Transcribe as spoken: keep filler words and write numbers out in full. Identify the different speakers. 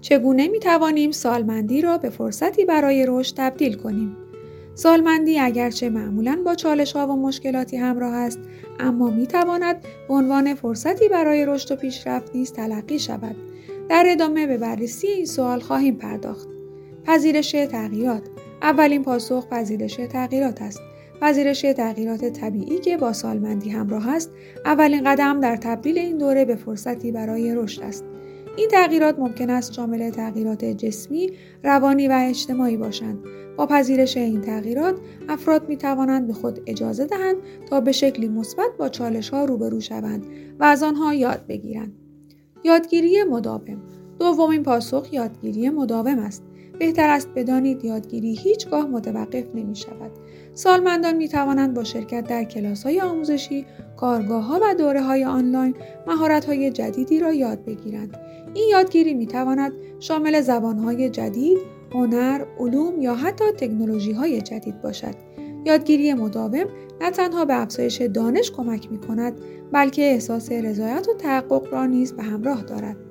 Speaker 1: چگونه می توانیم سالمندی را به فرصتی برای رشد تبدیل کنیم؟ سالمندی اگرچه معمولاً با چالش‌ها و مشکلاتی همراه است، اما می تواند به عنوان فرصتی برای رشد و پیشرفت نیز تلقی شود. در ادامه به بررسی این سوال خواهیم پرداخت. پذیرش تغییرات. اولین پاسخ پذیرش تغییرات است. پذیرش تغییرات طبیعی که با سالمندی همراه است، اولین قدم در تبدیل این دوره به فرصتی برای رشد است. این تغییرات ممکن است شامل تغییرات جسمی، روانی و اجتماعی باشند. با پذیرش این تغییرات، افراد می توانند به خود اجازه دهند تا به شکلی مثبت با چالش‌ها روبرو شوند و از آنها یاد بگیرند. یادگیری مداوم. دومین پاسخ یادگیری مداوم است. بهتر است بدانید یادگیری هیچگاه متوقف نمی شود. سالمندان می توانند با شرکت در کلاس‌های آموزشی، کارگاه‌ها و دوره‌های آنلاین مهارت‌های جدیدی را یاد بگیرند. این یادگیری می تواند شامل زبان‌های جدید، هنر، علوم یا حتی تکنولوژی‌های جدید باشد. یادگیری مداوم نه تنها به افزایش دانش کمک می کند، بلکه احساس رضایت و تحقق را نیز به همراه دارد.